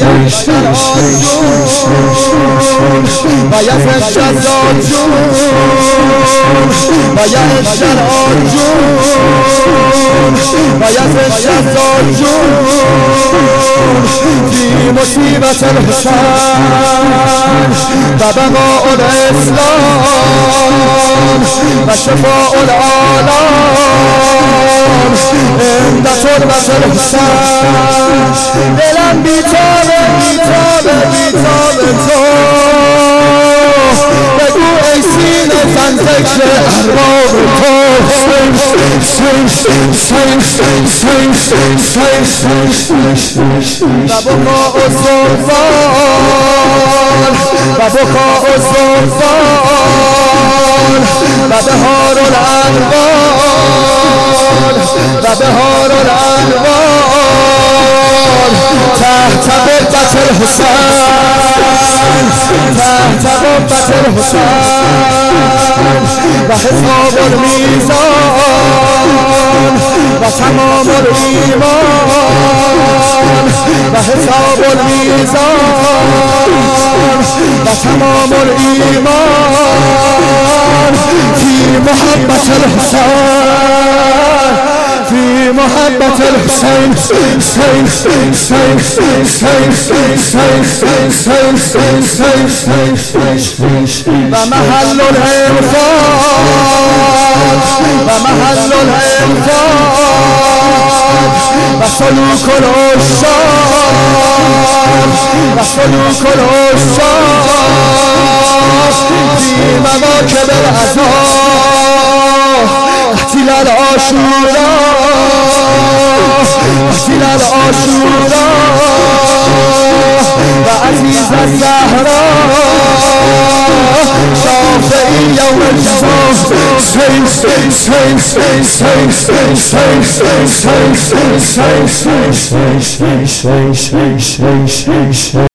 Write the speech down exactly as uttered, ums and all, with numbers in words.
یحشر آجون و یحشر آجون و یحشر آجون و یحشر آجون فی مصیبت الحسین و بقاء الاسلام و شفاء العالم عند تربت الحسین. دلم بیتابه بیتابه بیتابه تو بگو ای سینه زن ذکر ارباب تو. سین سین سین سین سین سین سین سین و بکاء الزلزال و بکاء الزلزال و بهار الانوار و بهار الانوار تحت قبة الحسین تحت قبة الحسین و حساب المیزان و تمام الایمان و حساب المیزان و تمام الایمان فی محبت الحسین فی محبت الحسین. سین سین سین سین سین سین سین سین سین سین و محل الانفاق و محل الانفاق و سلوک العشاق و سلوک العشاق فی مواکب العزا احتیل العاشورا احتیل العاشورا و عزیز الزهرا شافعی یوم الجزا. سین سین سین سین سین سین سین سین سین سین سین سین سین سین سین سین